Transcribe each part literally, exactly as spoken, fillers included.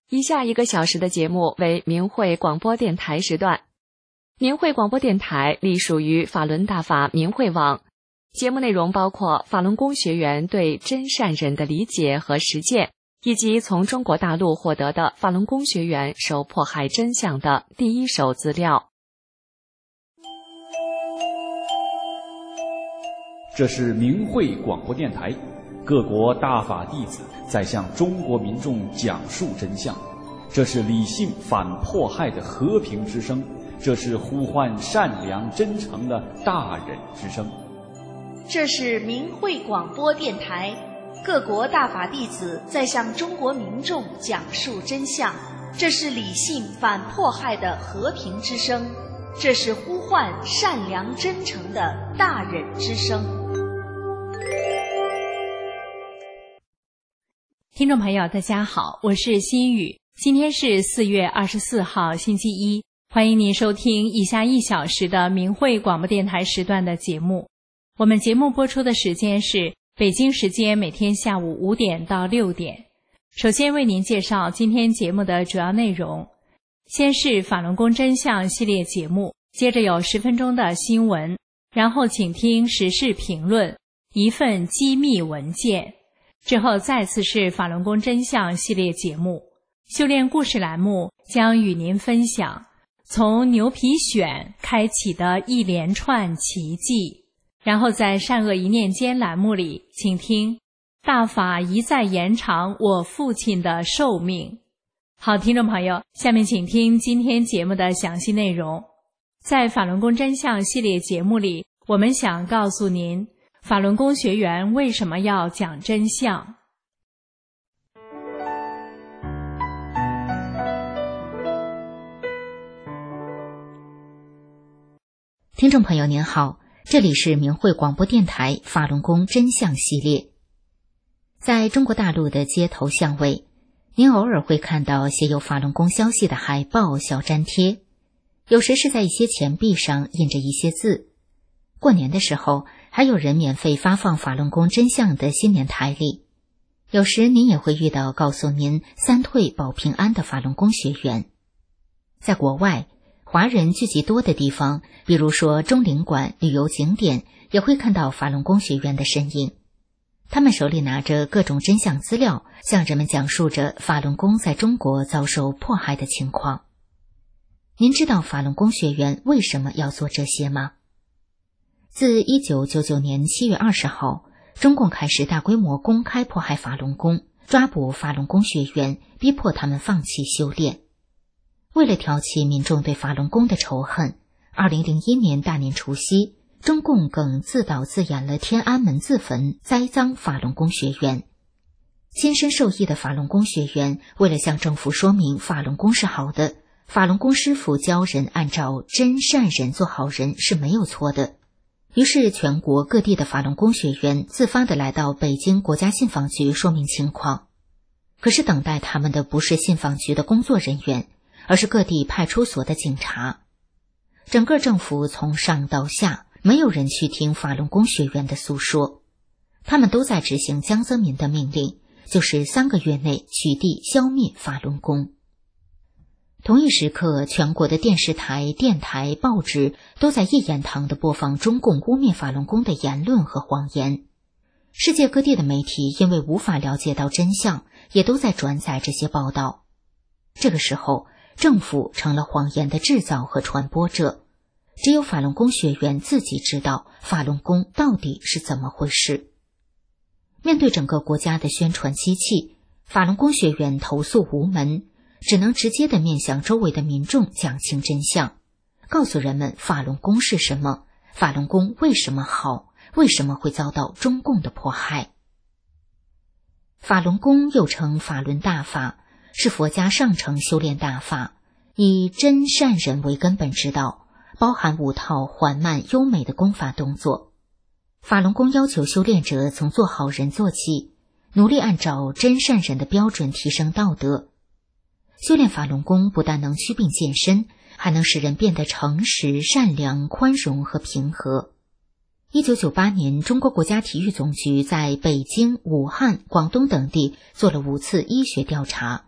以下一个小时的节目为明慧广播电台时段。明慧广播电台隶属于法轮大法明慧网，节目内容包括法轮功学员对真善忍的理解和实践，以及从中国大陆获得的法轮功学员受迫害真相的第一手资料。 这是明慧广播电台，各国大法弟子在向中国民众讲述真相，这是理性反迫害的和平之声，这是呼唤善良真诚的大忍之声。 这是明慧广播电台，各国大法弟子在向中国民众讲述真相，这是理性反迫害的和平之声，这是呼唤善良真诚的大忍之声。 听众朋友大家好，我是心雨，今天是四月二十四号星期一，欢迎您收听以下一小时的明慧广播电台时段的节目。我们节目播出的时间是北京时间每天下午五点到六点。首先为您介绍今天节目的主要内容，先是法轮功真相系列节目，接着有十分钟的新闻，然后请听时事评论，一份机密文件，之后再次是法轮功真相系列节目。修炼故事栏目将与您分享从牛皮癣开启的一连串奇迹，然后在善恶一念间栏目里，请听大法一再延长我父亲的寿命。好，听众朋友，下面请听今天节目的详细内容。在法轮功真相系列节目里，我们想告诉您法轮功学员为什么要讲真相。 听众朋友您好，这里是明慧广播电台法轮功真相系列。在中国大陆的街头巷尾，您偶尔会看到写有法轮功消息的海报、小粘贴，有时是在一些钱币上印着一些字。过年的时候，还有人免费发放法轮功真相的新年台历。有时您也会遇到告诉您三退保平安的法轮功学员。在国外，华人聚集多的地方，比如说中领馆、旅游景点，也会看到法轮功学员的身影。他们手里拿着各种真相资料，向人们讲述着法轮功在中国遭受迫害的情况。您知道法轮功学员为什么要做这些吗？自一九九九年七月二十号，中共开始大规模公开迫害法轮功，抓捕法轮功学员，逼迫他们放弃修炼。为了挑起民众对法轮功的仇恨，二零零一年大年除夕，中共更自导自演了天安门自焚，栽赃法轮功学员。亲身受益的法轮功学员为了向政府说明法轮功是好的，法轮功师傅教人按照真善忍做好人是没有错的，于是全国各地的法轮功学员自发地来到北京国家信访局说明情况。可是等待他们的不是信访局的工作人员，而是各地派出所的警察。整个政府从上到下，没有人去听法轮功学员的诉说，他们都在执行江泽民的命令，就是三个月内取缔消灭法轮功。同一时刻，全国的电视台、电台、报纸都在一言堂地播放中共污蔑法轮功的言论和谎言。世界各地的媒体因为无法了解到真相，也都在转载这些报道。这个时候，政府成了谎言的制造和传播者，只有法轮功学员自己知道法轮功到底是怎么回事。面对整个国家的宣传机器，法轮功学员投诉无门，只能直接地面向周围的民众讲清真相，告诉人们法轮功是什么，法轮功为什么好，为什么会遭到中共的迫害。法轮功又称法轮大法，是佛家上乘修炼大法，以真善忍为根本之道，包含五套缓慢优美的功法动作。法轮功要求修炼者从做好人做起，努力按照真善忍的标准提升道德。修炼法轮功不但能祛病健身，还能使人变得诚实、善良、宽容和平和。一九九八年，中国国家体育总局在北京、武汉、广东等地做了五次医学调查，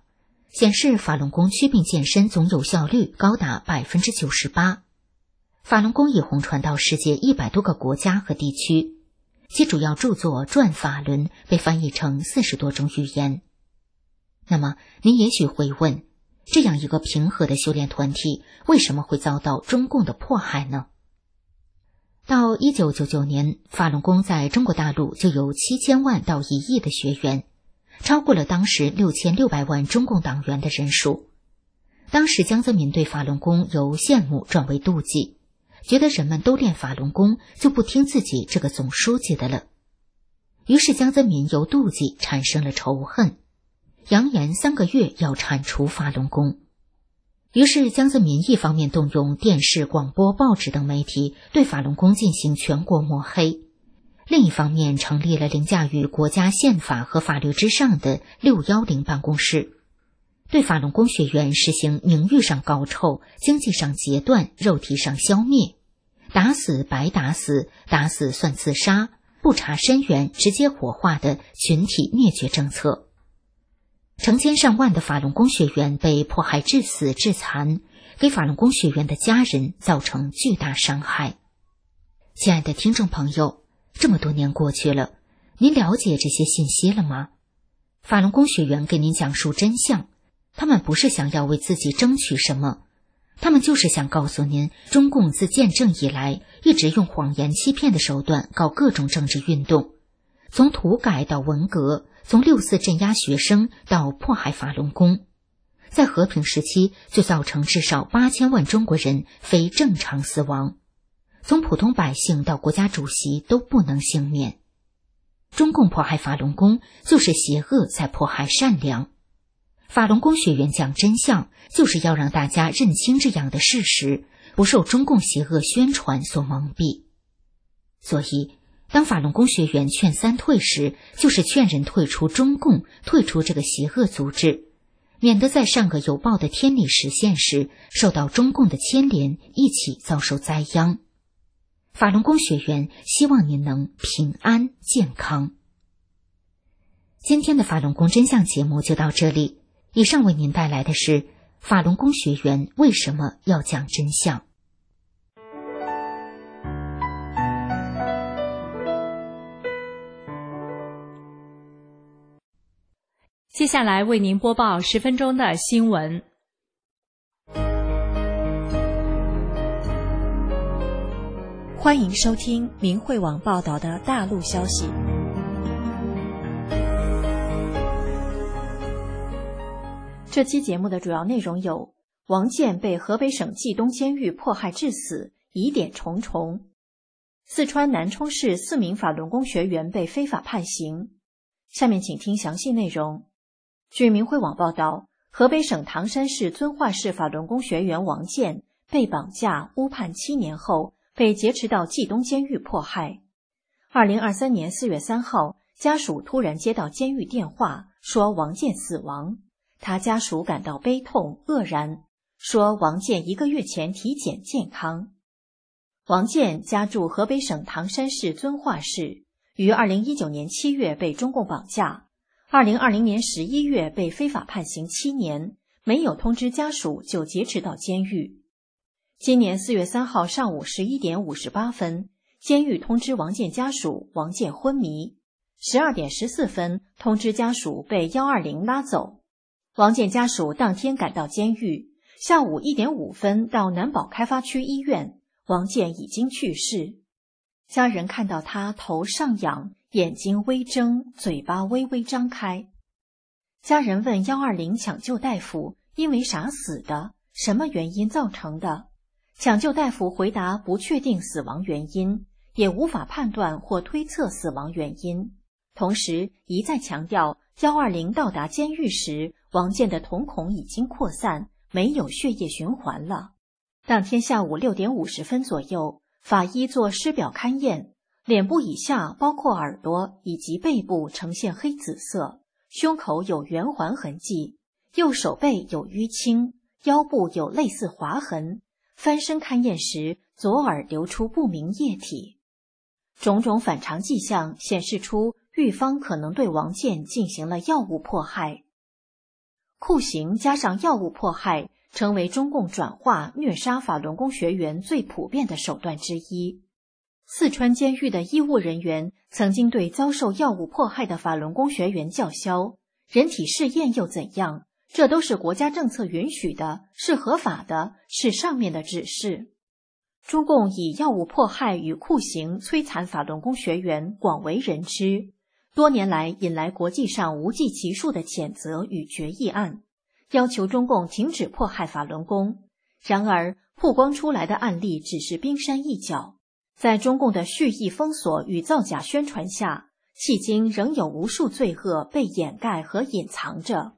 显示法轮功祛病健身总有效率高达 百分之九十八。 法轮功已红传到世界一百多个国家和地区，其主要著作《转法轮》被翻译成四十多种语言。那么您也许会问，这样一个平和的修炼团体为什么会遭到中共的迫害呢？到一九九九年，法轮功在中国大陆就有七千万到一亿的学员，超过了当时六千六百万中共党员的人数。当时江泽民对法轮功由羡慕转为妒忌，觉得人们都练法轮功，就不听自己这个总书记的了。于是江泽民由妒忌产生了仇恨，扬言三个月要铲除法轮功。于是江泽民一方面动用电视、广播、报纸等媒体对法轮功进行全国抹黑，另一方面成立了凌驾于国家宪法和法律之上的六一零办公室，对法轮功学员实行名誉上搞臭、经济上截断、肉体上消灭，打死白打死，打死算自杀，不查身源直接火化的群体灭绝政策。成千上万的法轮功学员被迫害致死致残，给法轮功学员的家人造成巨大伤害。亲爱的听众朋友，这么多年过去了，您了解这些信息了吗？法轮功学员给您讲述真相，他们不是想要为自己争取什么，他们就是想告诉您，中共自建政以来一直用谎言欺骗的手段搞各种政治运动，从土改到文革，从六四镇压学生到迫害法轮功，在和平时期就造成至少八千万中国人非正常死亡，从普通百姓到国家主席都不能幸免。中共迫害法轮功，就是邪恶在迫害善良。法轮功学员讲真相，就是要让大家认清这样的事实，不受中共邪恶宣传所蒙蔽。所以当法轮功学员劝三退时，就是劝人退出中共，退出这个邪恶组织，免得在上个有报的天理实现时，受到中共的牵连，一起遭受灾殃。法轮功学员希望您能平安健康。今天的法轮功真相节目就到这里，以上为您带来的是法轮功学员为什么要讲真相。 接下来为您播报十分钟的新闻。 欢迎收听明慧网报道的大陆消息。这期节目的主要内容有：王建被河北省冀东监狱迫害致死，疑点重重；四川南充市四名法轮功学员被非法判刑。下面请听详细内容。据明慧网报道，河北省唐山市遵化市法轮功学员王建被绑架误判七年后，被劫持到冀东监狱迫害。二零二三年四月三号，家属突然接到监狱电话，说王建死亡。他家属感到悲痛愕然，说王建一个月前体检健康。王建家住河北省唐山市遵化市，于二零一九年七月被中共绑架，二零二零年十一月被非法判刑七年，没有通知家属就劫持到监狱。今年四月三号上午十一点五十八分，监狱通知王建家属王建昏迷，十二点十四分通知家属被一二零拉走。王建家属当天赶到监狱，下午一点五分到南宝开发区医院，王建已经去世。家人看到他头上仰，眼睛微睁，嘴巴微微张开。家人问一二零抢救大夫因为啥死的，什么原因造成的？抢救大夫回答不确定死亡原因，也无法判断或推测死亡原因。同时一再强调一二零到达监狱时，王建的瞳孔已经扩散，没有血液循环了。当天下午六点五十分左右，法医做尸表勘验，脸部以下包括耳朵以及背部呈现黑紫色，胸口有圆环痕迹，右手背有淤青，腰部有类似划痕，翻身勘验时左耳流出不明液体。种种反常迹象显示出狱方可能对王建进行了药物迫害。 酷刑加上药物迫害成为中共转化虐杀法轮功学员最普遍的手段之一。四川监狱的医务人员曾经对遭受药物迫害的法轮功学员叫嚣：人体试验又怎样？这都是国家政策允许的，是合法的，是上面的指示。中共以药物迫害与酷刑摧残法轮功学员广为人知，多年来引来国际上无计其数的谴责与决议案，要求中共停止迫害法轮功。然而，曝光出来的案例只是冰山一角，在中共的蓄意封锁与造假宣传下，迄今仍有无数罪恶被掩盖和隐藏着。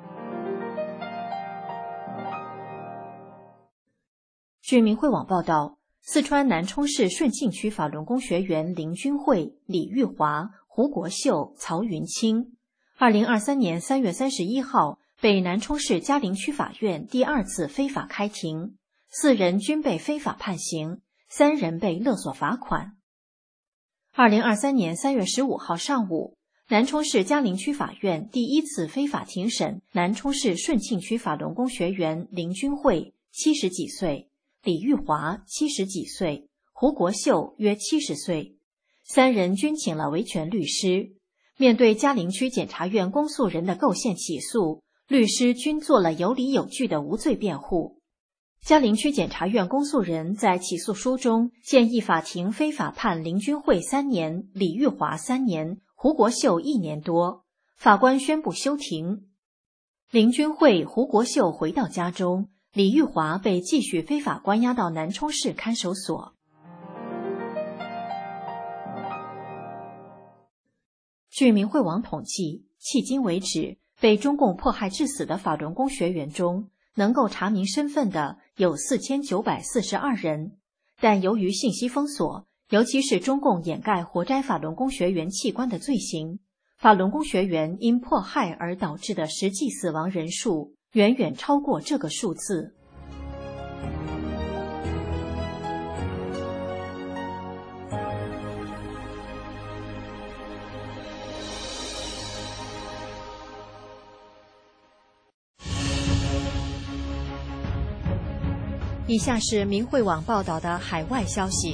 据明慧网报道，四川南充市顺庆区法轮功学员林君慧、李玉华、胡国秀、曹云清，二零二三年三月三十一号被南充市嘉陵区法院第二次非法开庭，四人均被非法判刑，三人被勒索罚款。二零二三年三月十五号上午，南充市嘉陵区法院第一次非法庭审南充市顺庆区法轮功学员林君慧，七十几岁，李玉华七十几岁，胡国秀约七十岁，三人均请了维权律师。面对嘉陵区检察院公诉人的构陷起诉，律师均做了有理有据的无罪辩护。嘉陵区检察院公诉人在起诉书中建议法庭非法判林君慧三年、李玉华三年、胡国秀一年多。法官宣布休庭。林君慧、胡国秀回到家中，李玉华被继续非法关押到南充市看守所。据明慧网统计，迄今为止，被中共迫害致死的法轮功学员中，能够查明身份的有四千九百四十二人，但由于信息封锁，尤其是中共掩盖活摘法轮功学员器官的罪行，法轮功学员因迫害而导致的实际死亡人数远远超过这个数字。以下是明慧网报道的海外消息，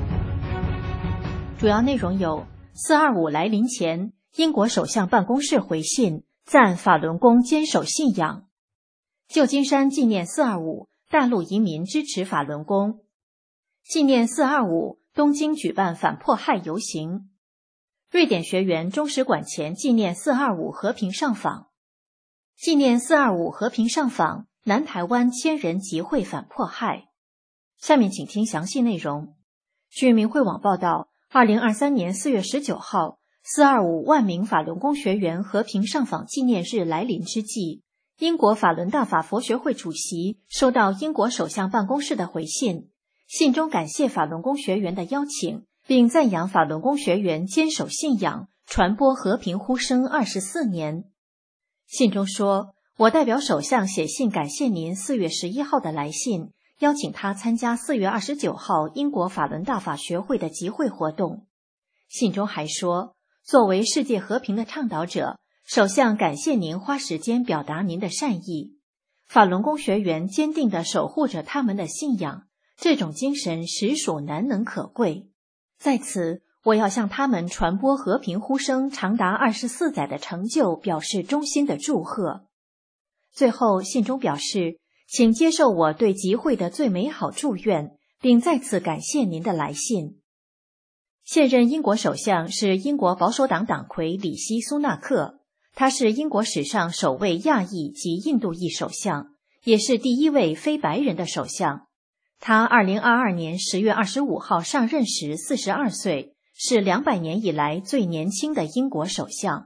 主要内容有：四二五来临前，英国首相办公室回信赞法轮功坚守信仰；旧金山纪念四二五，大陆移民支持法轮功；纪念四二五，东京举办反迫害游行；瑞典学员中使馆前纪念四二五和平上访；纪念四二五和平上访，南台湾千人集会反迫害。下面请听详细内容。据明慧网报道，二零二三年四月十九号，四二五万名法轮功学员和平上访纪念日来临之际，英国法轮大法佛学会主席收到英国首相办公室的回信，信中感谢法轮功学员的邀请，并赞扬法轮功学员坚守信仰，传播和平呼声二十四年。信中说，我代表首相写信感谢您四月十一号的来信，邀请他参加四月二十九号英国法轮大法学会的集会活动。信中还说，作为世界和平的倡导者，首相感谢您花时间表达您的善意。法轮功学员坚定地守护着他们的信仰，这种精神实属难能可贵。在此，我要向他们传播和平呼声长达二十四载的成就表示衷心的祝贺。最后，信中表示，请接受我对集会的最美好祝愿，并再次感谢您的来信。现任英国首相是英国保守党党魁里希·苏纳克，他是英国史上首位亚裔及印度裔首相，也是第一位非白人的首相。他二零二二年十月二十五号上任时四十二岁，是两百年以来最年轻的英国首相。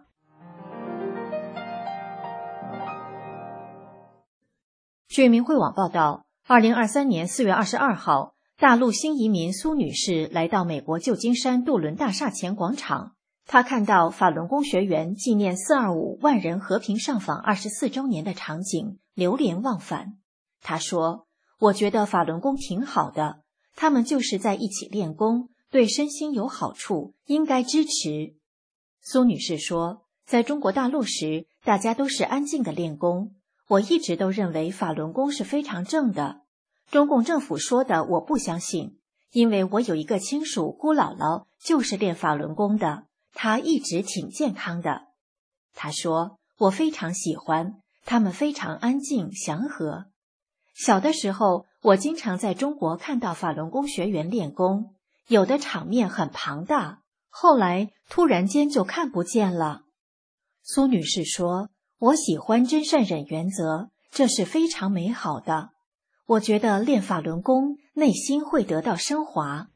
据明慧网报道，二零二三年四月二十二号，大陆新移民苏女士来到美国旧金山杜伦大厦前广场，她看到法轮功学员纪念四二五万人和平上访二十四周年的场景，流连忘返。她说，我觉得法轮功挺好的，他们就是在一起练功，对身心有好处，应该支持。苏女士说，在中国大陆时，大家都是安静的练功， 我一直都认为法轮功是非常正的。中共政府说的我不相信，因为我有一个亲属姑姥姥就是练法轮功的，她一直挺健康的。她说我非常喜欢，他们非常安静祥和。小的时候，我经常在中国看到法轮功学员练功，有的场面很庞大，后来突然间就看不见了。苏女士说，我喜欢真善忍原则，这是非常美好的。我觉得练法轮功，内心会得到升华。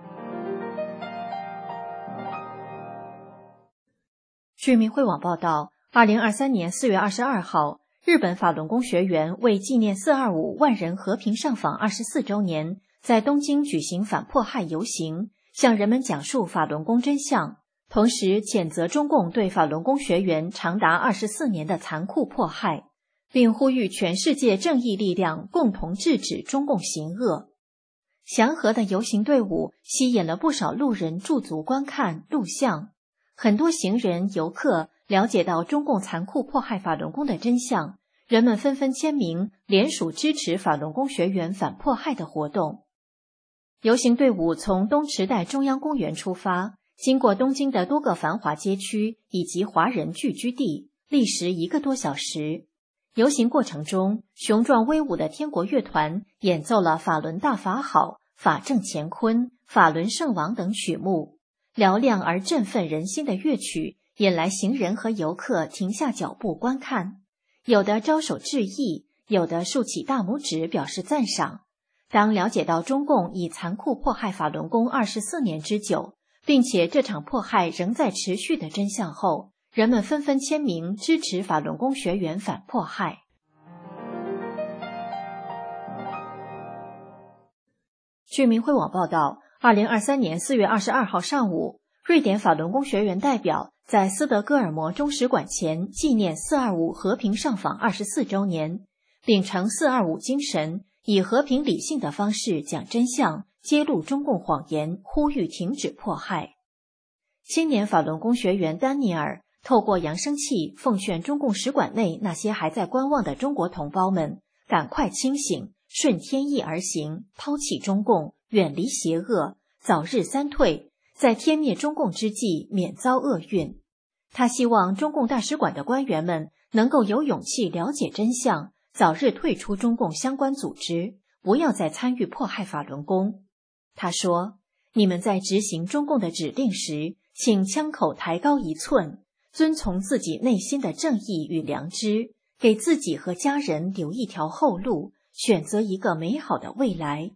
据明慧网报道，二零二三年四月二十二号，日本法轮功学员为纪念四二五万人和平上访二十四周年，在东京举行反迫害游行，向人们讲述法轮功真相，同时谴责中共对法轮功学员长达二十四年的残酷迫害，并呼吁全世界正义力量共同制止中共行恶。祥和的游行队伍吸引了不少路人驻足观看录像，很多行人游客了解到中共残酷迫害法轮功的真相，人们纷纷签名联署支持法轮功学员反迫害的活动。游行队伍从东池袋中央公园出发，经过东京的多个繁华街区以及华人聚居地，历时一个多小时。游行过程中，雄壮威武的天国乐团演奏了法轮大法好、法正乾坤、法轮圣王等曲目，嘹亮而振奋人心的乐曲引来行人和游客停下脚步观看，有的招手致意，有的竖起大拇指表示赞赏。当了解到中共已残酷迫害法轮功二十四年之久，并且这场迫害仍在持续的真相后，人们纷纷签名支持法轮功学员反迫害。据明慧网报道，二零二三年四月二十二号上午，瑞典法轮功学员代表在斯德哥尔摩中使馆前纪念四二五和平上访二十四周年，秉承四二五精神，以和平理性的方式讲真相，揭露中共谎言，呼吁停止迫害。青年法轮功学员丹尼尔透过扬声器奉劝中共使馆内那些还在观望的中国同胞们，赶快清醒，顺天意而行，抛弃中共，远离邪恶，早日三退，在天灭中共之际免遭厄运。他希望中共大使馆的官员们能够有勇气了解真相，早日退出中共相关组织，不要再参与迫害法轮功。他说，你们在执行中共的指令时，请枪口抬高一寸，遵从自己内心的正义与良知，给自己和家人留一条后路，选择一个美好的未来。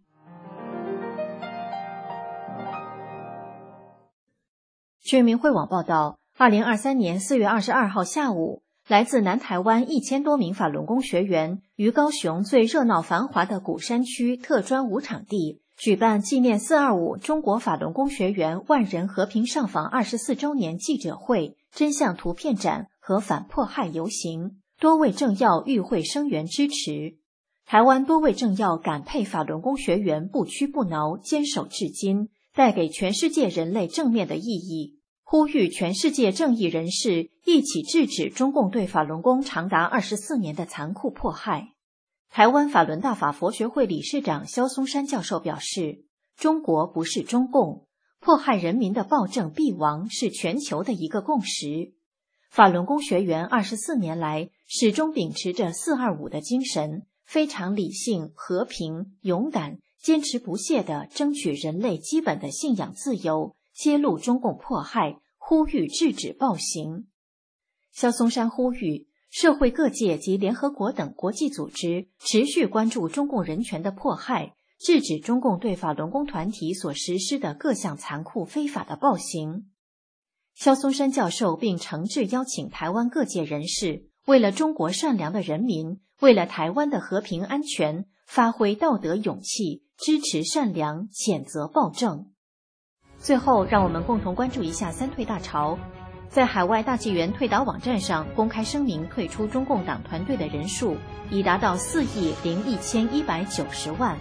据明慧网报道，二零二三年四月二十二号下午，来自南台湾一千多名法轮功学员于高雄最热闹繁华的鼓山区特专舞场地举办纪念四二五中国法轮功学员万人和平上访二十四周年记者会、真相图片展和反迫害游行，多位政要与会声援支持。台湾多位政要感佩法轮功学员不屈不挠，坚守至今，带给全世界人类正面的意义，呼吁全世界正义人士一起制止中共对法轮功长达二十四年的残酷迫害。台湾法轮大法佛学会理事长萧松山教授表示，中国不是中共，迫害人民的暴政必亡是全球的一个共识。法轮功学员二十四年来始终秉持着四二五的精神，非常理性、和平、勇敢，坚持不懈地争取人类基本的信仰自由，揭露中共迫害，呼吁制止暴行。萧松山呼吁社会各界及联合国等国际组织持续关注中共人权的迫害，制止中共对法轮功团体所实施的各项残酷非法的暴行。萧松山教授并诚挚邀请台湾各界人士，为了中国善良的人民，为了台湾的和平安全，发挥道德勇气，支持善良，谴责暴政。最后，让我们共同关注一下三退大潮。在海外大纪元退党网站上公开声明退出中共党团队的人数已达到四亿零一千一百九十万。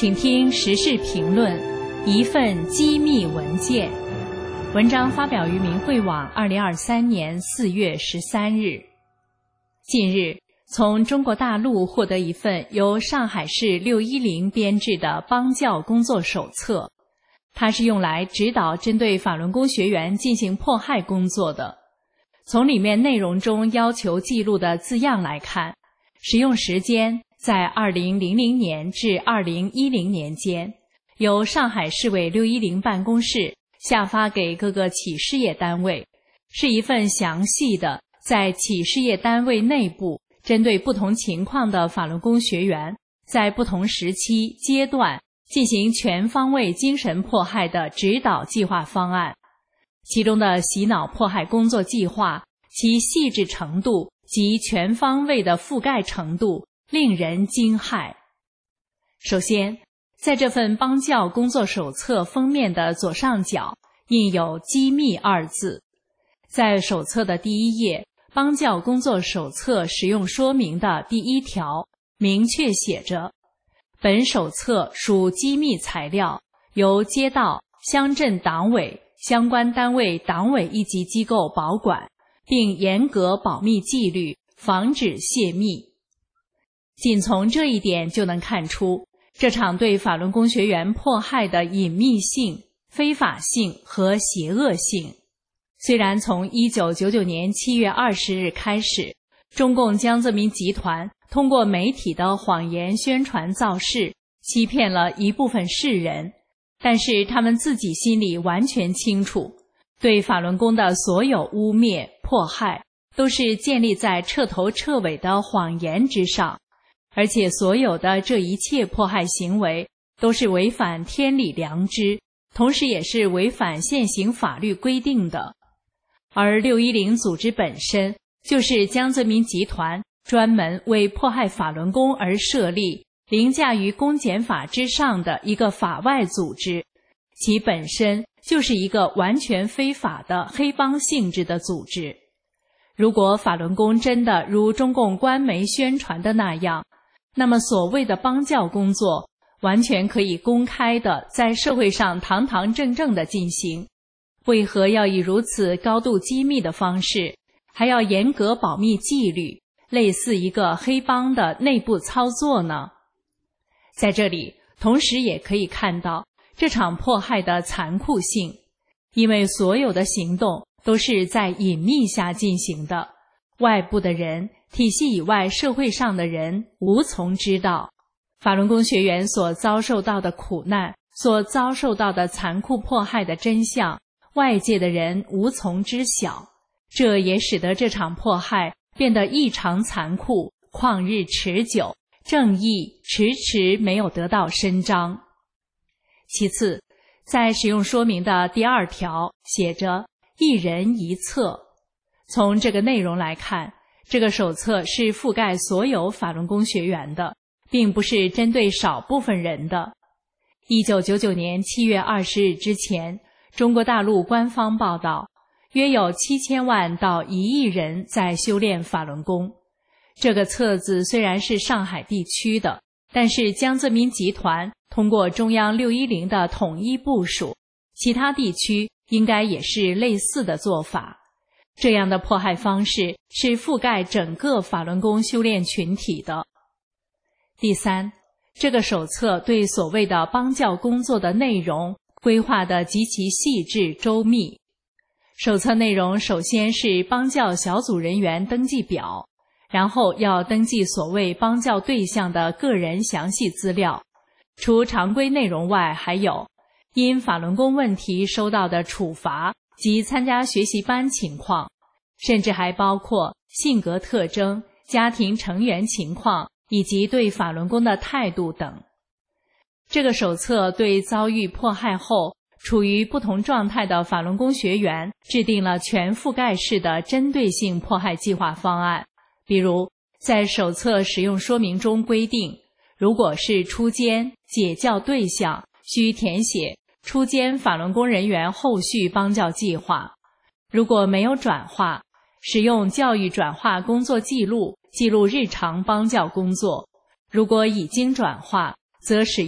请听时事评论，一份机密文件。文章发表于明慧网二零二三年四月十三日。近日，从中国大陆获得一份由上海市六一零编制的邦教工作手册，它是用来指导针对法轮功学员进行迫害工作的。从里面内容中要求记录的字样来看，使用时间在二零零零年至二零一零年间，由上海市委六一零办公室下发给各个企事业单位，是一份详细的在企事业单位内部针对不同情况的法轮功学员在不同时期阶段进行全方位精神迫害的指导计划方案。其中的洗脑迫害工作计划，其细致程度及全方位的覆盖程度令人惊骇。首先，在这份邦教工作手册封面的左上角印有机密二字。在手册的第一页，邦教工作手册使用说明的第一条明确写着，本手册属机密材料，由街道、乡镇党委、相关单位党委一级机构保管，并严格保密纪律，防止泄密。仅从这一点就能看出，这场对法轮功学员迫害的隐秘性、非法性和邪恶性。虽然从一九九九年七月二十日开始，中共江泽民集团通过媒体的谎言宣传造势，欺骗了一部分世人，但是他们自己心里完全清楚，对法轮功的所有污蔑、迫害都是建立在彻头彻尾的谎言之上，而且所有的这一切迫害行为都是违反天理良知，同时也是违反现行法律规定的。而六一零组织本身就是江泽民集团专门为迫害法轮功而设立，凌驾于公检法之上的一个法外组织，其本身就是一个完全非法的黑帮性质的组织。如果法轮功真的如中共官媒宣传的那样，那么所谓的邦教工作完全可以公开的在社会上堂堂正正的进行，为何要以如此高度机密的方式，还要严格保密纪律，类似一个黑帮的内部操作呢？在这里，同时也可以看到这场迫害的残酷性，因为所有的行动都是在隐秘下进行的，外部的人、体系以外社会上的人无从知道。法轮功学员所遭受到的苦难，所遭受到的残酷迫害的真相，外界的人无从知晓，这也使得这场迫害变得异常残酷，旷日持久，正义迟迟没有得到伸张。其次，在使用说明的第二条写着一人一册。从这个内容来看，这个手册是覆盖所有法轮功学员的，并不是针对少部分人的。一九九九年七月二十日之前，中国大陆官方报道，约有七千万到一亿人在修炼法轮功。这个册子虽然是上海地区的，但是江泽民集团通过中央六一零的统一部署，其他地区应该也是类似的做法。这样的迫害方式是覆盖整个法轮功修炼群体的。第三，这个手册对所谓的邦教工作的内容规划得极其细致周密。手册内容首先是邦教小组人员登记表，然后要登记所谓邦教对象的个人详细资料。除常规内容外，还有因法轮功问题收到的处罚及参加学习班情况，甚至还包括性格特征、家庭成员情况以及对法轮功的态度等。这个手册对遭遇迫害后处于不同状态的法轮功学员制定了全覆盖式的针对性迫害计划方案。比如在手册使用说明中规定，如果是出监解教对象，需填写出监法轮功人员后续邦教计划。如果没有转化，使用教育转化工作记录记录日常邦教工作。如果已经转化，则使用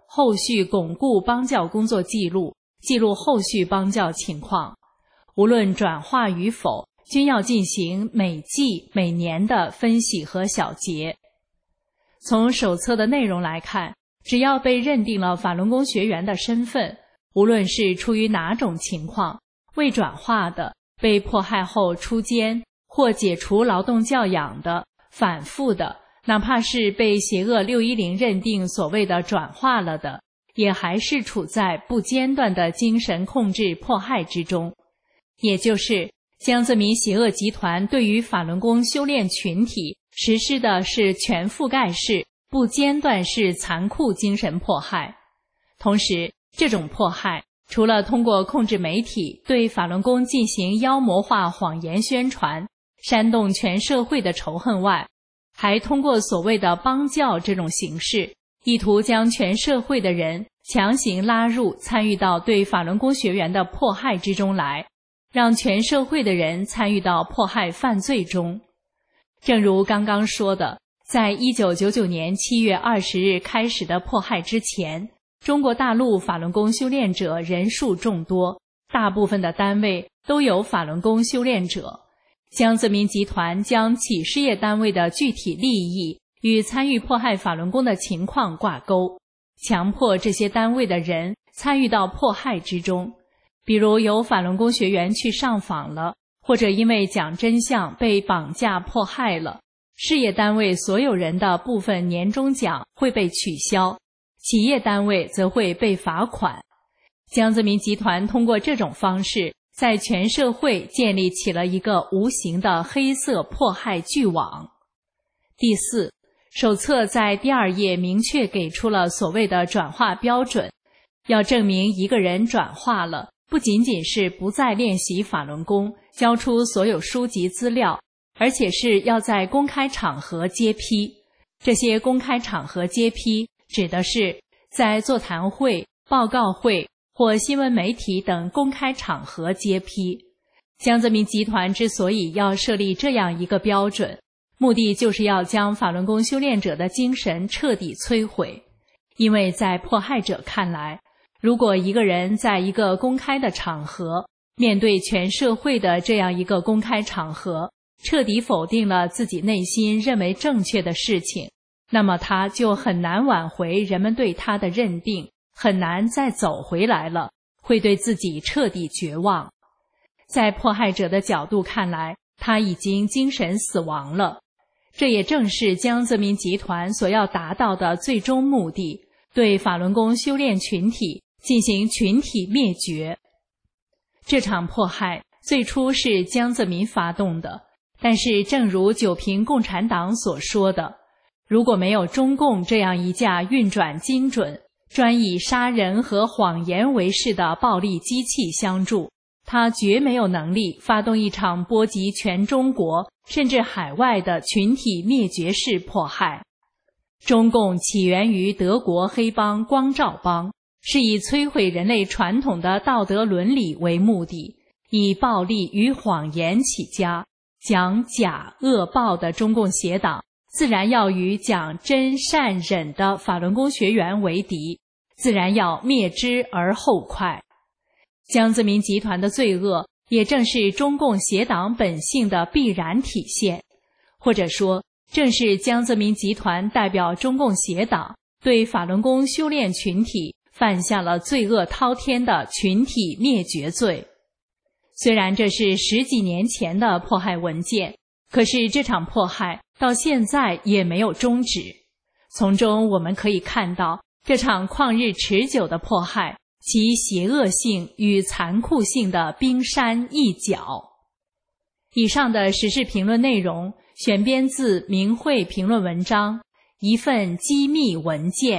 后续巩固邦教工作记录，记录后续邦教情况。无论转化与否，均要进行每季每年的分析和小结。从手册的内容来看，只要被认定了法轮功学员的身份，无论是出于哪种情况，未转化的、被迫害后出监或解除劳动教养的、反复的，哪怕是被邪恶六一零认定所谓的转化了的，也还是处在不间断的精神控制迫害之中。也就是江泽民邪恶集团对于法轮功修炼群体实施的是全覆盖式、不间断式残酷精神迫害。同时，这种迫害除了通过控制媒体对法轮功进行妖魔化谎言宣传，煽动全社会的仇恨外，还通过所谓的邦教这种形式，意图将全社会的人强行拉入参与到对法轮功学员的迫害之中来，让全社会的人参与到迫害犯罪中。正如刚刚说的，在一九九九年七月二十日开始的迫害之前，中国大陆法轮功修炼者人数众多，大部分的单位都有法轮功修炼者。江泽民集团将企事业单位的具体利益与参与迫害法轮功的情况挂钩，强迫这些单位的人参与到迫害之中。比如有法轮功学员去上访了，或者因为讲真相被绑架迫害了，事业单位所有人的部分年终奖会被取消，企业单位则会被罚款。江泽民集团通过这种方式，在全社会建立起了一个无形的黑色迫害巨网。第四，手册在第二页明确给出了所谓的转化标准，要证明一个人转化了，不仅仅是不再练习法轮功，交出所有书籍资料，而且是要在公开场合揭批。这些公开场合揭批指的是在座谈会、报告会或新闻媒体等公开场合揭批。江泽民集团之所以要设立这样一个标准，目的就是要将法轮功修炼者的精神彻底摧毁。因为在迫害者看来，如果一个人在一个公开的场合，面对全社会的这样一个公开场合，彻底否定了自己内心认为正确的事情，那么他就很难挽回人们对他的认定，很难再走回来了，会对自己彻底绝望。在迫害者的角度看来，他已经精神死亡了。这也正是江泽民集团所要达到的最终目的，对法轮功修炼群体进行群体灭绝。这场迫害最初是江泽民发动的，但是正如九平共产党所说的，如果没有中共这样一架运转精准、专以杀人和谎言为事的暴力机器相助，他绝没有能力发动一场波及全中国甚至海外的群体灭绝式迫害。中共起源于德国黑帮光照帮，是以摧毁人类传统的道德伦理为目的，以暴力与谎言起家，讲假恶暴的中共邪党自然要与讲真善忍的法轮功学员为敌，自然要灭之而后快。江泽民集团的罪恶也正是中共邪党本性的必然体现，或者说正是江泽民集团代表中共邪党对法轮功修炼群体犯下了罪恶滔天的群体灭绝罪。虽然这是十几年前的迫害文件，可是这场迫害到现在也没有终止。从中我们可以看到，这场旷日持久的迫害其邪恶性与残酷性的冰山一角。以上的时事评论内容选编自明慧评论文章《一份机密文件》。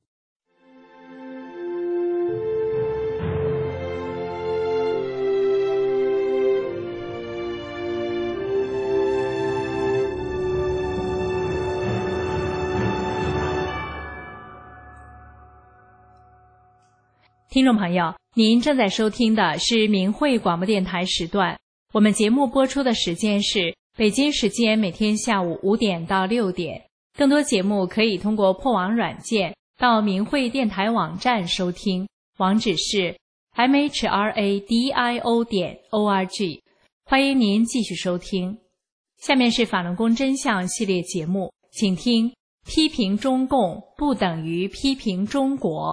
听众朋友，您正在收听的是明慧广播电台时段，我们节目播出的时间是北京时间每天下午五点到六点。更多节目可以通过破网软件到明慧电台网站收听，网址是 m h r a d i o 点 o r g。欢迎您继续收听。下面是法轮功真相系列节目，请听批评中共不等于批评中国。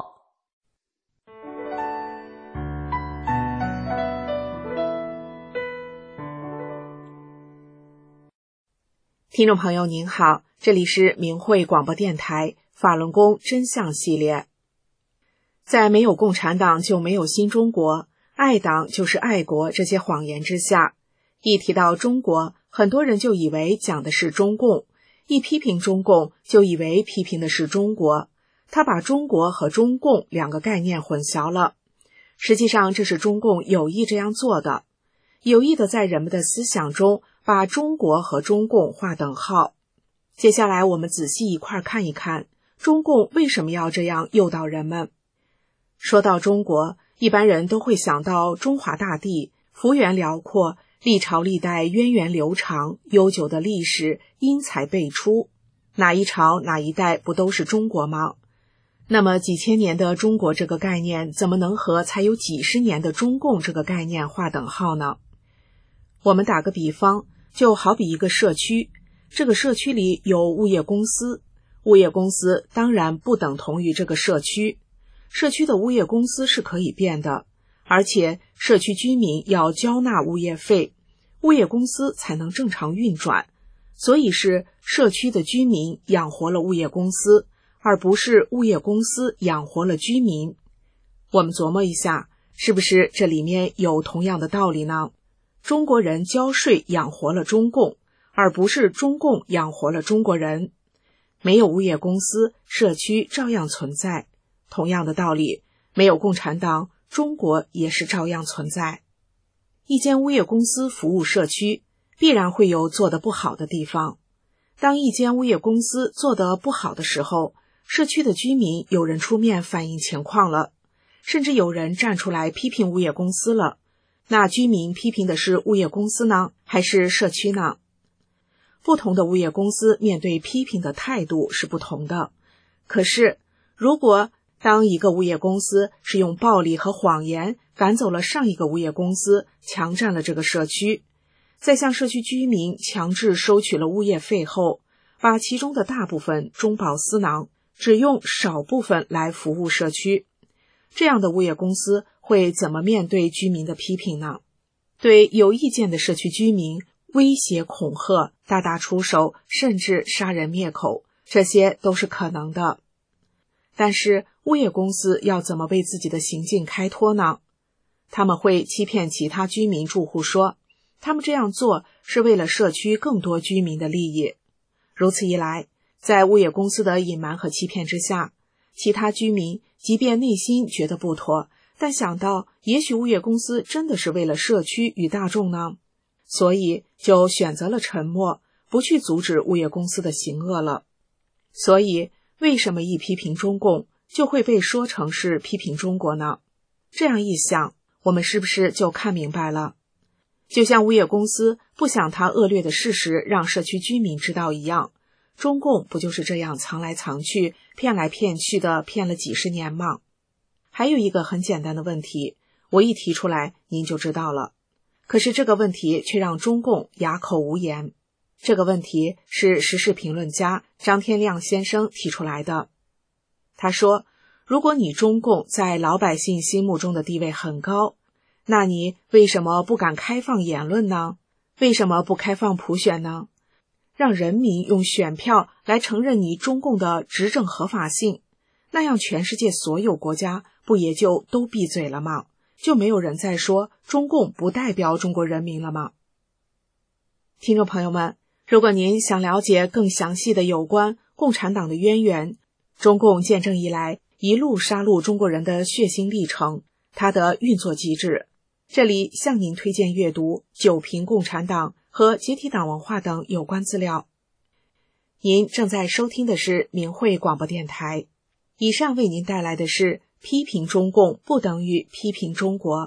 听众朋友您好，这里是明慧广播电台法轮功真相系列。在没有共产党就没有新中国，爱党就是爱国这些谎言之下，一提到中国，很多人就以为讲的是中共，一批评中共就以为批评的是中国，他把中国和中共两个概念混淆了。实际上这是中共有意这样做的，有意的在人们的思想中把中国和中共划等号。接下来我们仔细一块看一看，中共为什么要这样诱导人们。说到中国，一般人都会想到中华大地，幅员辽阔，历朝历代源远流长，悠久的历史，英才辈出，哪一朝哪一代不都是中国吗？那么几千年的中国这个概念，怎么能和才有几十年的中共这个概念划等号呢？我们打个比方，就好比一个社区，这个社区里有物业公司，物业公司当然不等同于这个社区，社区的物业公司是可以变的，而且社区居民要交纳物业费，物业公司才能正常运转，所以是社区的居民养活了物业公司，而不是物业公司养活了居民。我们琢磨一下，是不是这里面有同样的道理呢？中国人交税养活了中共，而不是中共养活了中国人。没有物业公司，社区照样存在。同样的道理，没有共产党，中国也是照样存在。一间物业公司服务社区，必然会有做得不好的地方。当一间物业公司做得不好的时候，社区的居民有人出面反映情况了，甚至有人站出来批评物业公司了。那居民批评的是物业公司呢，还是社区呢？不同的物业公司面对批评的态度是不同的。可是，如果当一个物业公司是用暴力和谎言赶走了上一个物业公司，强占了这个社区，再向社区居民强制收取了物业费后，把其中的大部分中饱私囊，只用少部分来服务社区，这样的物业公司会怎么面对居民的批评呢？对有意见的社区居民威胁恐吓，大打出手，甚至杀人灭口，这些都是可能的。但是物业公司要怎么为自己的行径开脱呢？他们会欺骗其他居民住户说，他们这样做是为了社区更多居民的利益。如此一来，在物业公司的隐瞒和欺骗之下，其他居民即便内心觉得不妥，但想到也许物业公司真的是为了社区与大众呢，所以就选择了沉默，不去阻止物业公司的行恶了。所以为什么一批评中共就会被说成是批评中国呢？这样一想，我们是不是就看明白了？就像物业公司不想他恶劣的事实让社区居民知道一样，中共不就是这样藏来藏去，骗来骗去的骗了几十年吗？还有一个很简单的问题，我一提出来您就知道了，可是这个问题却让中共哑口无言。这个问题是时事评论家张天亮先生提出来的。他说，如果你中共在老百姓心目中的地位很高，那你为什么不敢开放言论呢？为什么不开放普选呢？让人民用选票来承认你中共的执政合法性，那样全世界所有国家不也就都闭嘴了吗？就没有人再说中共不代表中国人民了吗？听众朋友们，如果您想了解更详细的有关共产党的渊源，中共建政以来一路杀戮中国人的血腥历程，它的运作机制，这里向您推荐阅读《九评共产党》和解体党文化等有关资料。您正在收听的是明慧广播电台，以上为您带来的是批评中共不等于批评中国。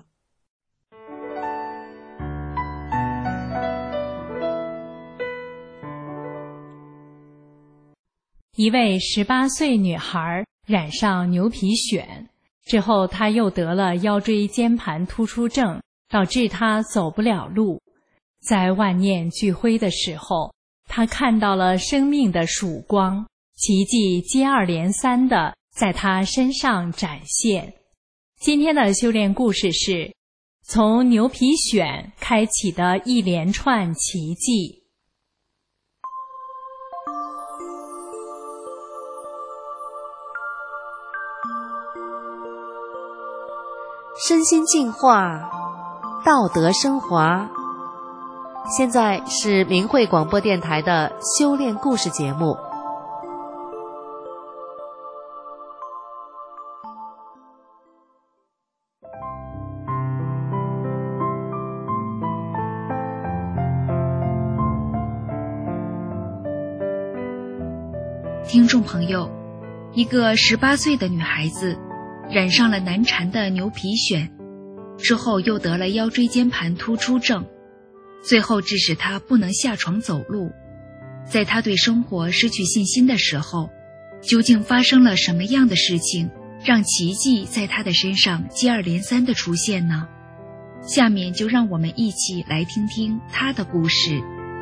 一位十八岁女孩染上牛皮癣，之后他又得了腰椎间盘突出症，导致他走不了路。在万念俱灰的时候，他看到了生命的曙光，奇迹接二连三地在他身上展现。今天的修炼故事是从牛皮癣开启的一连串奇迹。 身心净化，道德升华。现在是明慧广播电台的修炼故事节目。 听众朋友，一个十八岁的女孩子染上了难缠的牛皮癣，之后又得了腰椎间盘突出症，最后致使她不能下床走路。在她对生活失去信心的时候，究竟发生了什么样的事情，让奇迹在她的身上接二连三地出现呢？下面就让我们一起来听听她的故事。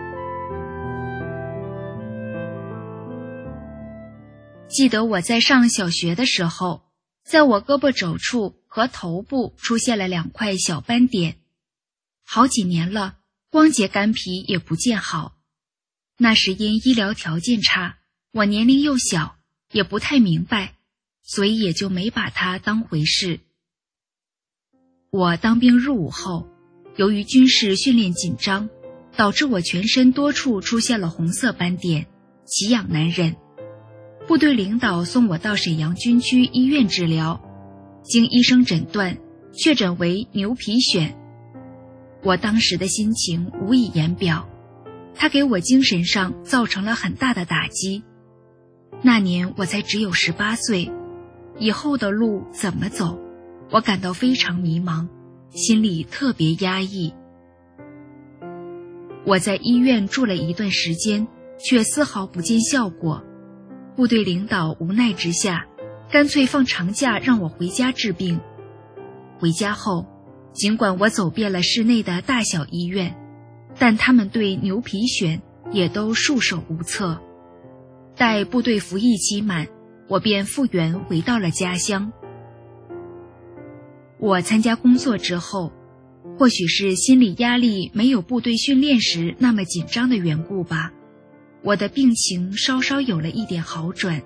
记得我在上小学的时候，在我胳膊肘处和头部出现了两块小斑点，好几年了，光洁干皮也不见好。那时因医疗条件差，我年龄又小，也不太明白，所以也就没把它当回事。我当兵入伍后，由于军事训练紧张，导致我全身多处出现了红色斑点，奇痒难忍。部队领导送我到沈阳军区医院治疗，经医生诊断，确诊为牛皮癣。我当时的心情无以言表，它给我精神上造成了很大的打击。那年我才只有十八岁，以后的路怎么走，我感到非常迷茫，心里特别压抑。我在医院住了一段时间，却丝毫不见效果。部队领导无奈之下，干脆放长假让我回家治病。回家后，尽管我走遍了市内的大小医院，但他们对牛皮癣也都束手无策。待部队服役期满，我便复员回到了家乡。我参加工作之后，或许是心理压力没有部队训练时那么紧张的缘故吧，我的病情稍稍有了一点好转。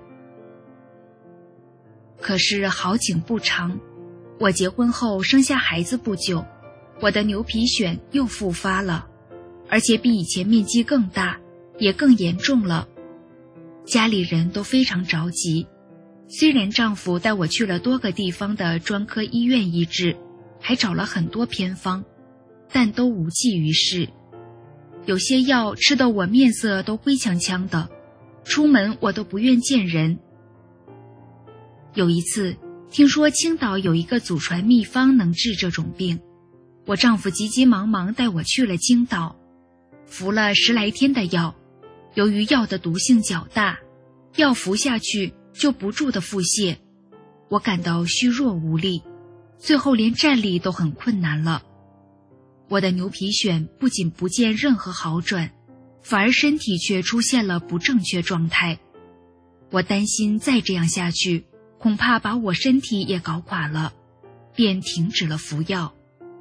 可是好景不长，我结婚后生下孩子不久，我的牛皮癣又复发了，而且比以前面积更大，也更严重了。家里人都非常着急，虽然丈夫带我去了多个地方的专科医院医治，还找了很多偏方，但都无济于事。有些药吃得我面色都灰呛呛的，出门我都不愿见人。有一次听说青岛有一个祖传秘方能治这种病，我丈夫急急忙忙带我去了青岛，服了十来天的药，由于药的毒性较大，药服下去就不住的腹泻，我感到虚弱无力，最后连站立都很困难了。我的牛皮癣不仅不见任何好转，反而身体却出现了不正确状态。我担心再这样下去，恐怕把我身体也搞垮了，便停止了服药。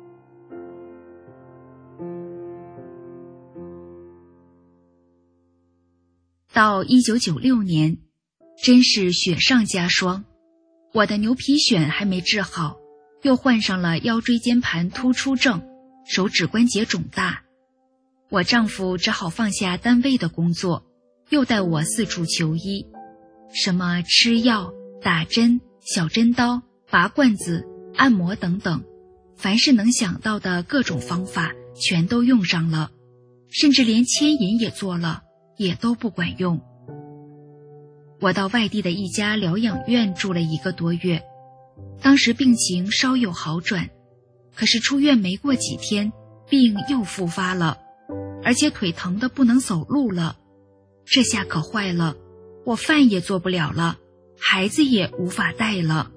到一九九六年，真是雪上加霜，我的牛皮癣还没治好，又患上了腰椎间盘突出症，手指关节肿大。我丈夫只好放下单位的工作，又带我四处求医，什么吃药、打针、小针刀、拔罐子、按摩等等，凡是能想到的各种方法全都用上了，甚至连牵引也做了，也都不管用。我到外地的一家疗养院住了一个多月，当时病情稍有好转，可是出院没过几天，病又复发了，而且腿疼得不能走路了。这下可坏了，我饭也做不了了， 孩子也无法带了。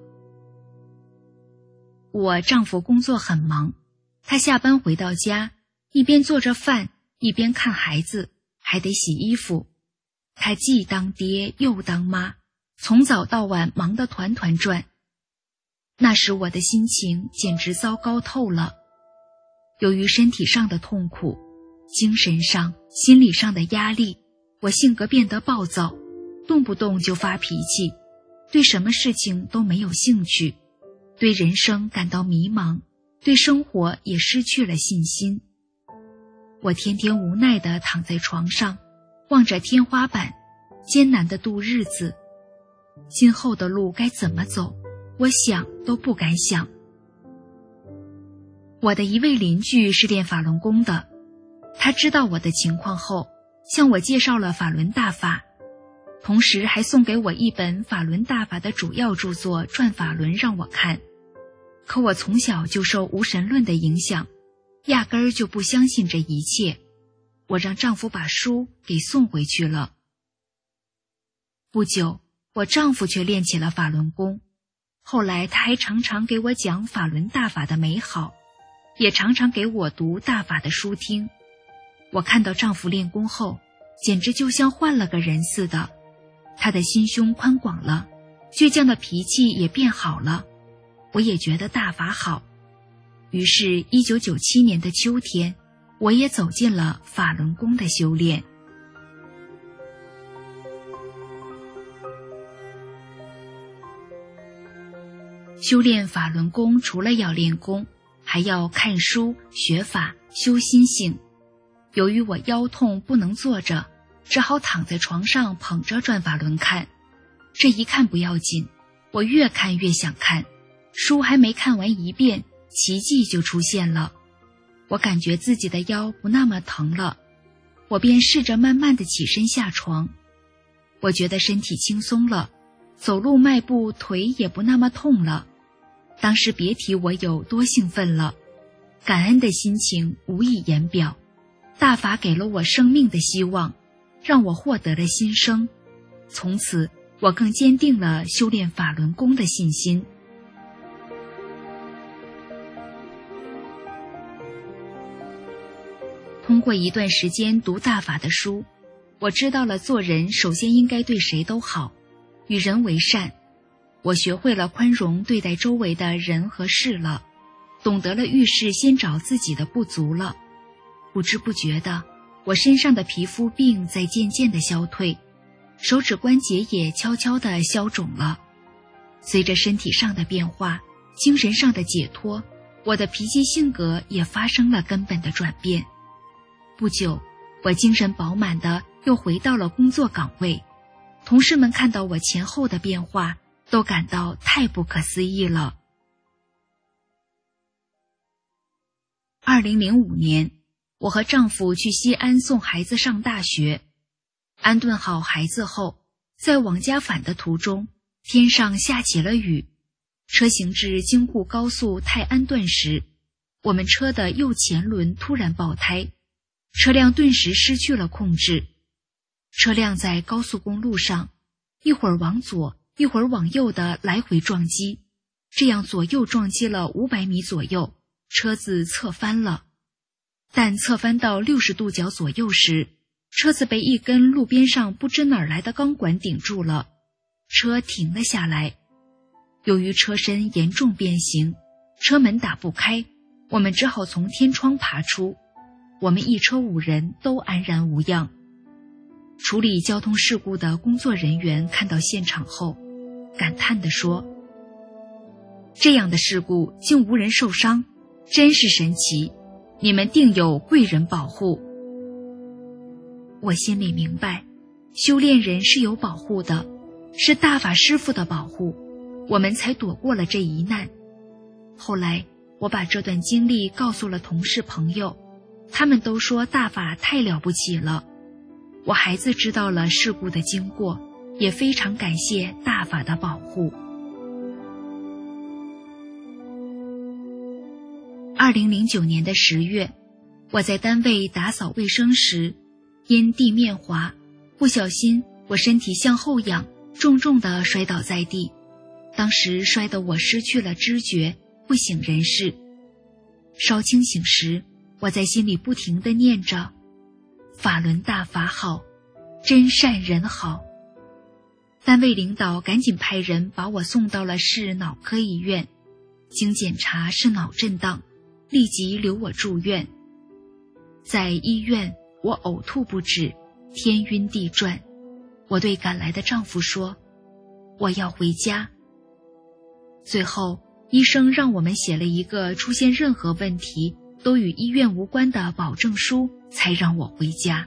我丈夫工作很忙，他下班回到家，一边做着饭，一边看孩子，还得洗衣服。他既当爹又当妈，从早到晚忙得团团转。那时我的心情简直糟糕透了。由于身体上的痛苦，精神上、心理上的压力，我性格变得暴躁，动不动就发脾气，对什么事情都没有兴趣，对人生感到迷茫，对生活也失去了信心。我天天无奈地躺在床上，望着天花板，艰难地度日子。今后的路该怎么走，我想都不敢想。我的一位邻居是练法轮功的，他知道我的情况后，向我介绍了法轮大法，同时还送给我一本法轮大法的主要著作《转法轮》让我看。可我从小就受无神论的影响，压根儿就不相信这一切。我让丈夫把书给送回去了。不久，我丈夫却练起了法轮功，后来他还常常给我讲法轮大法的美好，也常常给我读大法的书听。我看到丈夫练功后，简直就像换了个人似的，他的心胸宽广了，倔强的脾气也变好了。我也觉得大法好，于是一九九七年的秋天，我也走进了法轮功的修炼。修炼法轮功除了要练功，还要看书、学法、修心性。由于我腰痛不能坐着，只好躺在床上捧着转法轮看。这一看不要紧，我越看越想看，书还没看完一遍，奇迹就出现了。我感觉自己的腰不那么疼了，我便试着慢慢地起身下床。我觉得身体轻松了，走路迈步腿也不那么痛了。当时别提我有多兴奋了，感恩的心情无以言表。大法给了我生命的希望，让我获得了新生。从此，我更坚定了修炼法轮功的信心。通过一段时间读大法的书，我知道了做人首先应该对谁都好，与人为善。我学会了宽容对待周围的人和事了，懂得了遇事先找自己的不足了。不知不觉的，我身上的皮肤病在渐渐地消退，手指关节也悄悄地消肿了。随着身体上的变化，精神上的解脱，我的脾气性格也发生了根本的转变。不久，我精神饱满地又回到了工作岗位，同事们看到我前后的变化，都感到太不可思议了。二零零五年，我和丈夫去西安送孩子上大学。安顿好孩子后，在往家返的途中，天上下起了雨。车行至京沪高速泰安段时，我们车的右前轮突然爆胎，车辆顿时失去了控制。车辆在高速公路上，一会儿往左，一会儿往右的来回撞击，这样左右撞击了五百米左右，车子侧翻了。但侧翻到六十度角左右时，车子被一根路边上不知哪儿来的钢管顶住了，车停了下来。由于车身严重变形，车门打不开，我们只好从天窗爬出。我们一车五人都安然无恙。处理交通事故的工作人员看到现场后，感叹地说：“这样的事故竟无人受伤，真是神奇，你们定有贵人保护。”我心里明白，修炼人是有保护的，是大法师父的保护，我们才躲过了这一难。后来，我把这段经历告诉了同事朋友，他们都说大法太了不起了。我孩子知道了事故的经过，也非常感谢大法的保护。二零零九年的十月，我在单位打扫卫生时，因地面滑，不小心我身体向后仰， 重重地摔倒在地，当时摔得我失去了知觉，不省人事。稍清醒时，我在心里不停地念着：法轮大法好，真善人好。单位领导赶紧派人把我送到了市脑科医院，经检查是脑震荡，立即留我住院。在医院，我呕吐不止，天晕地转。我对赶来的丈夫说：我要回家。最后，医生让我们写了一个出现任何问题都与医院无关的保证书，才让我回家。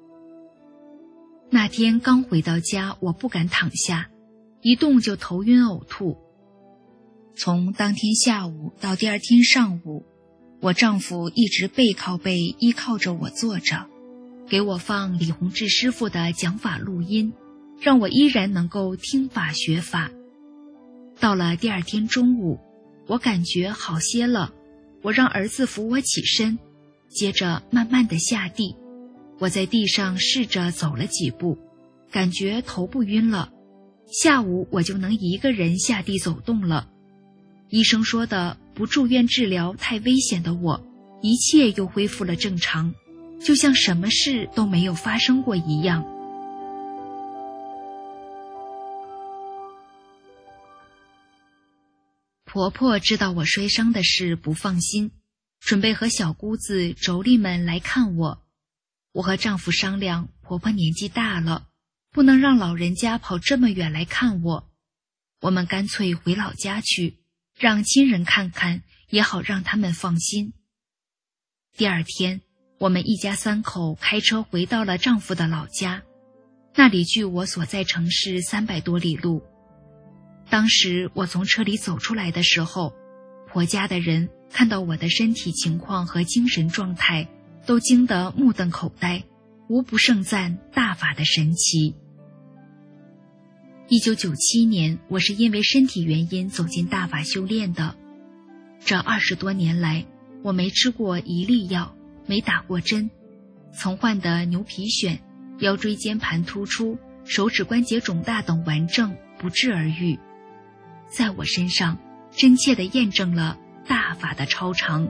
那天刚回到家，我不敢躺下，一动就头晕呕吐。从当天下午到第二天上午，我丈夫一直背靠背依靠着我坐着，给我放李洪志师傅的讲法录音，让我依然能够听法学法。到了第二天中午，我感觉好些了，我让儿子扶我起身，接着慢慢地下地。我在地上试着走了几步，感觉头不晕了。下午我就能一个人下地走动了。医生说的不住院治疗太危险的我，一切又恢复了正常，就像什么事都没有发生过一样。婆婆知道我摔伤的事不放心，准备和小姑子妯娌们来看我。我和丈夫商量，婆婆年纪大了，不能让老人家跑这么远来看我，我们干脆回老家去，让亲人看看，也好让他们放心。第二天，我们一家三口开车回到了丈夫的老家，那里距我所在城市三百多里路。当时我从车里走出来的时候，婆家的人看到我的身体情况和精神状态，都惊得目瞪口呆，无不盛赞大法的神奇。一九九七年，我是因为身体原因走进大法修炼的。这二十多年来，我没吃过一粒药，没打过针，曾患的牛皮癣、腰椎间盘突出、手指关节肿大等顽症不治而愈。在我身上，真切地验证了大法的超常。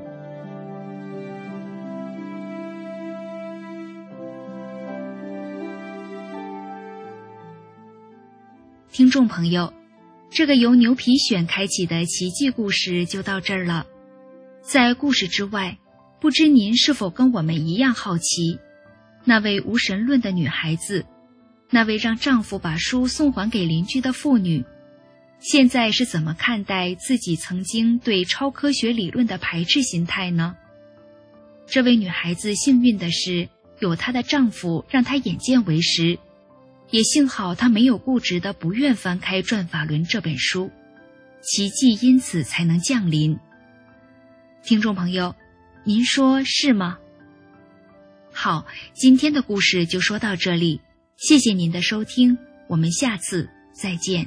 听众朋友，这个由牛皮癣开启的奇迹故事就到这儿了。在故事之外，不知您是否跟我们一样好奇，那位无神论的女孩子，那位让丈夫把书送还给邻居的妇女，现在是怎么看待自己曾经对超科学理论的排斥心态呢？这位女孩子幸运的是，有她的丈夫让她眼见为实，也幸好她没有固执的不愿翻开《转法轮》这本书，奇迹因此才能降临。听众朋友，您说是吗？好，今天的故事就说到这里，谢谢您的收听，我们下次再见。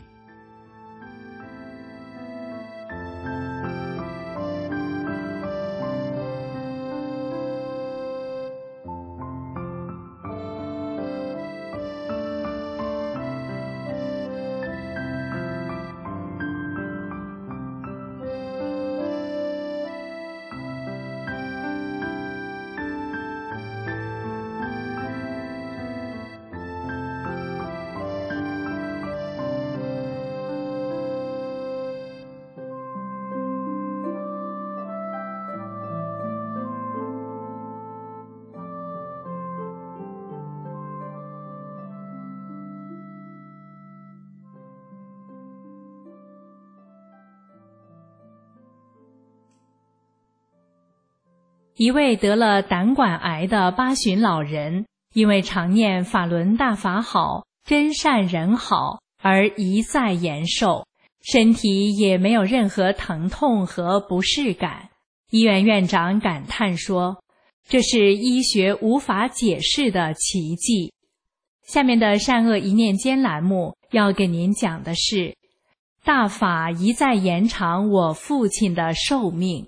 一位得了胆管癌的八旬老人，因为常念法轮大法好，真善人好，而一再延寿，身体也没有任何疼痛和不适感。医院院长感叹说，这是医学无法解释的奇迹。下面的善恶一念间栏目要给您讲的是，大法一再延长我父亲的寿命。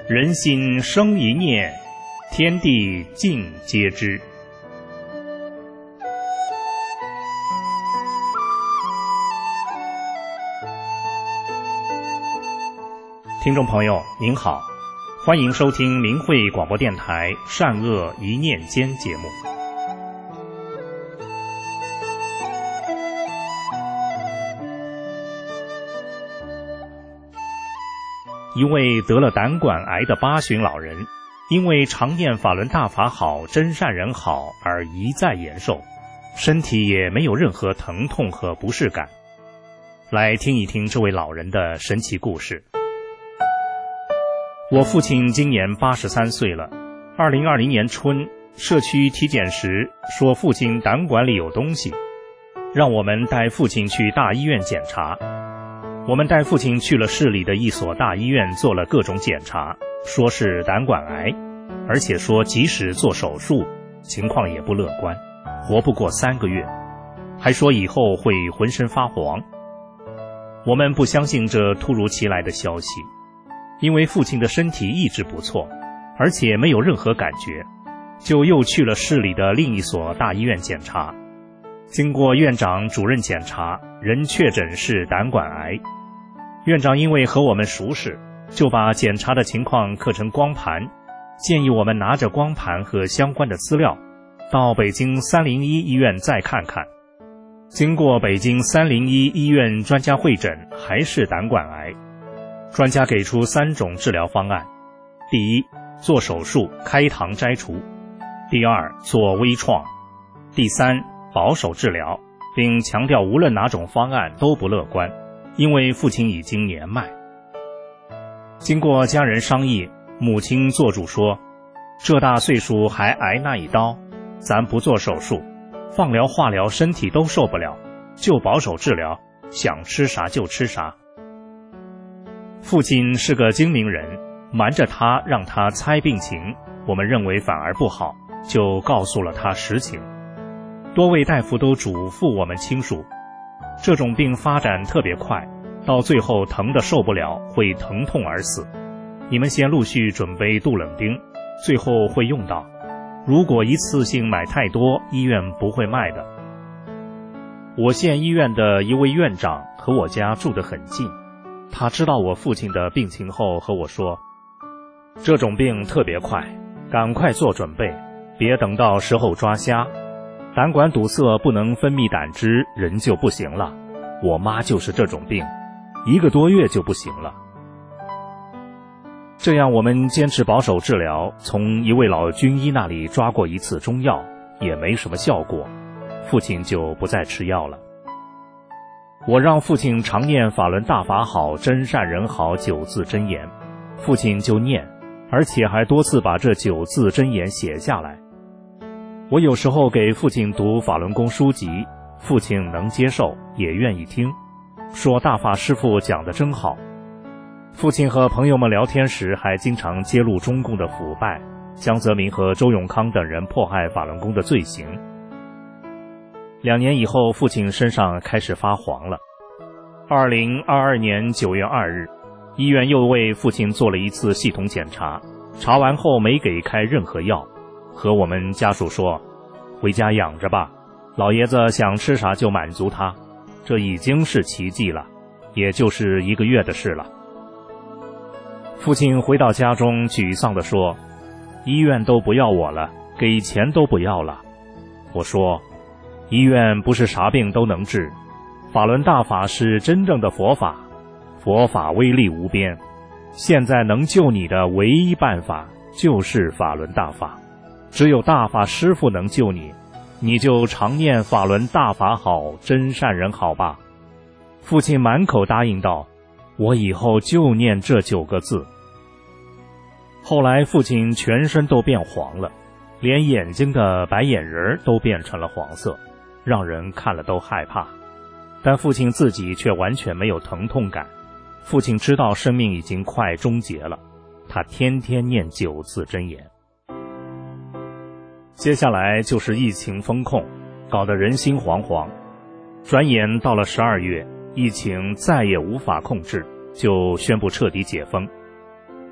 人心生一念，天地尽皆知。听众朋友您好，欢迎收听明慧广播电台善恶一念间节目。一位得了胆管癌的八旬老人，因为常念法轮大法好，真善人好而一再延寿，身体也没有任何疼痛和不适感。来听一听这位老人的神奇故事。我父亲今年八十三岁了，二零二零年春，社区体检时说父亲胆管里有东西，让我们带父亲去大医院检查。我们带父亲去了市里的一所大医院，做了各种检查，说是胆管癌，而且说即使做手术，情况也不乐观，活不过三个月，还说以后会浑身发黄。我们不相信这突如其来的消息，因为父亲的身体一直不错，而且没有任何感觉，就又去了市里的另一所大医院检查。经过院长主任检查，仍确诊是胆管癌。院长因为和我们熟识，就把检查的情况刻成光盘，建议我们拿着光盘和相关的资料到北京三零一医院再看看。经过北京三零一医院专家会诊，还是胆管癌。专家给出三种治疗方案：第一，做手术开膛摘除；第二，做微创；第三，保守治疗，并强调无论哪种方案都不乐观，因为父亲已经年迈。经过家人商议，母亲做主说，这大岁数还挨那一刀，咱不做手术，放疗化疗身体都受不了，就保守治疗，想吃啥就吃啥。父亲是个精明人，瞒着他让他猜病情，我们认为反而不好，就告诉了他实情。多位大夫都嘱咐我们亲属，这种病发展特别快，到最后疼得受不了，会疼痛而死。你们先陆续准备杜冷丁，最后会用到。如果一次性买太多，医院不会卖的。我县医院的一位院长和我家住得很近，他知道我父亲的病情后和我说，这种病特别快，赶快做准备，别等到时候抓瞎。胆管堵塞不能分泌胆汁，人就不行了。我妈就是这种病，一个多月就不行了。这样我们坚持保守治疗，从一位老军医那里抓过一次中药，也没什么效果，父亲就不再吃药了。我让父亲常念法轮大法好，真善人好九字真言，父亲就念，而且还多次把这九字真言写下来。我有时候给父亲读法轮功书籍，父亲能接受，也愿意听，说大法师父讲得真好。父亲和朋友们聊天时还经常揭露中共的腐败，江泽民和周永康等人迫害法轮功的罪行。两年以后，父亲身上开始发黄了。二零二二年九月二日，医院又为父亲做了一次系统检查，查完后没给开任何药，和我们家属说，回家养着吧，老爷子想吃啥就满足他，这已经是奇迹了，也就是一个月的事了。父亲回到家中沮丧地说，医院都不要我了，给钱都不要了。我说，医院不是啥病都能治，法轮大法是真正的佛法，佛法威力无边，现在能救你的唯一办法就是法轮大法，只有大法师父能救你，你就常念法轮大法好，真善人好吧。父亲满口答应道，我以后就念这九个字。后来父亲全身都变黄了，连眼睛的白眼仁都变成了黄色，让人看了都害怕。但父亲自己却完全没有疼痛感，父亲知道生命已经快终结了，他天天念九字真言。接下来就是疫情封控，搞得人心惶惶。转眼到了十二月，疫情再也无法控制，就宣布彻底解封。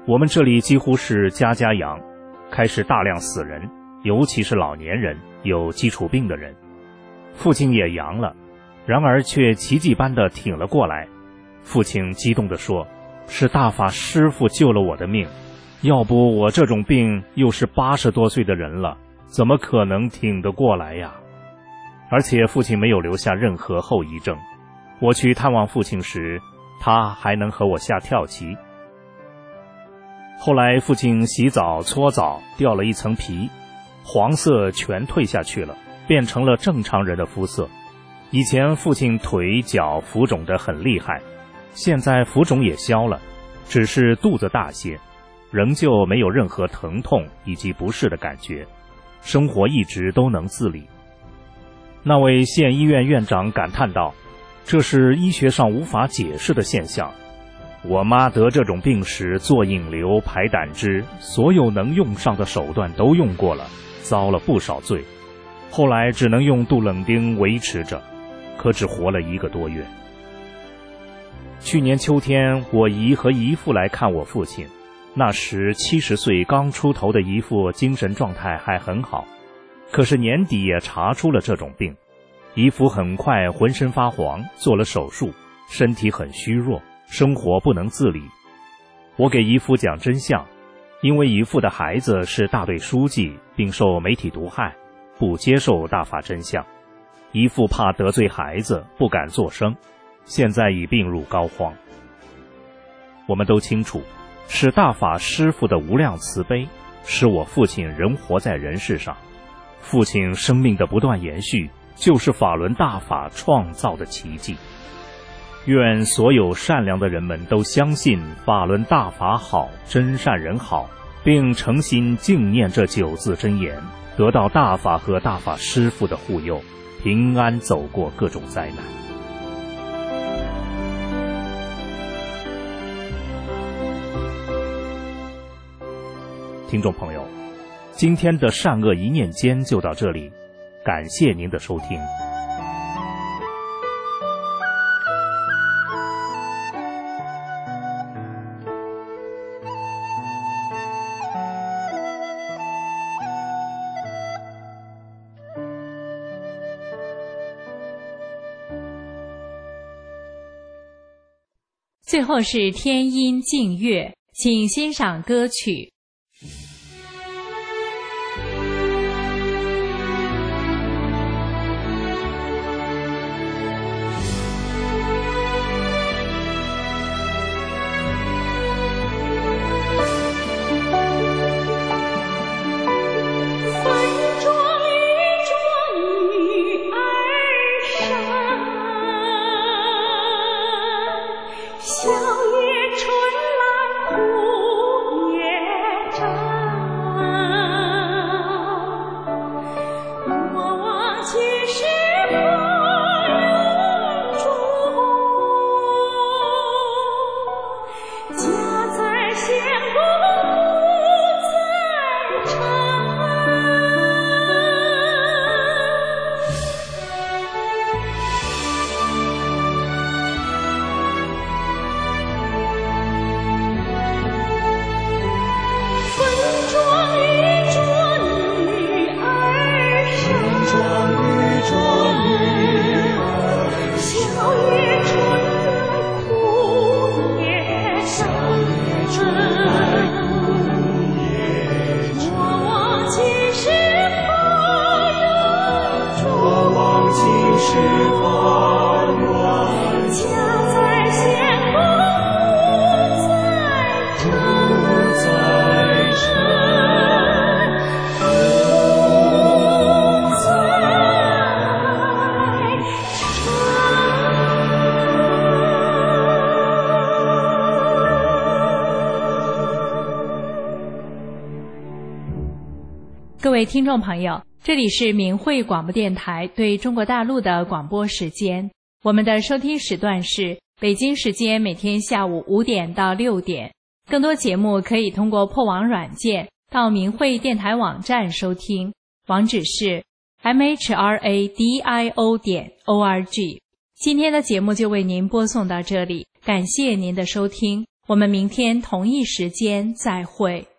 我们这里几乎是家家阳，开始大量死人，尤其是老年人，有基础病的人。父亲也阳了，然而却奇迹般地挺了过来。父亲激动地说，是大法师父救了我的命，要不我这种病又是八十多岁的人了，怎么可能挺得过来呀？而且父亲没有留下任何后遗症，我去探望父亲时，他还能和我下跳棋。后来父亲洗澡搓澡掉了一层皮，黄色全退下去了，变成了正常人的肤色。以前父亲腿脚浮肿得很厉害，现在浮肿也消了，只是肚子大些，仍旧没有任何疼痛以及不适的感觉，生活一直都能自理。那位县医院院长感叹道，这是医学上无法解释的现象。我妈得这种病时做引流排胆汁，所有能用上的手段都用过了，遭了不少罪，后来只能用杜冷丁维持着，可只活了一个多月。去年秋天，我姨和姨父来看我父亲，那时七十岁刚出头的姨父精神状态还很好，可是年底也查出了这种病。姨父很快浑身发黄，做了手术，身体很虚弱，生活不能自理。我给姨父讲真相，因为姨父的孩子是大队书记，并受媒体毒害，不接受大法真相。姨父怕得罪孩子，不敢作声，现在已病入膏肓。我们都清楚，是大法师父的无量慈悲，使我父亲仍活在人世上。父亲生命的不断延续，就是法轮大法创造的奇迹。愿所有善良的人们都相信法轮大法好，真善人好，并诚心敬念这九字真言，得到大法和大法师父的护佑，平安走过各种灾难。听众朋友，今天的善恶一念间就到这里，感谢您的收听。 最后是天音静乐，请欣赏歌曲。 小叶春兰护叶各位听众朋友，这里是明慧广播电台对中国大陆的广播时间。我们的收听时段是北京时间每天下午五点到六点。更多节目可以通过破网软件到明慧电台网站收听，网址是 m h r a d i o 点 o r g。今天的节目就为您播送到这里，感谢您的收听， 我们明天同一时间再会。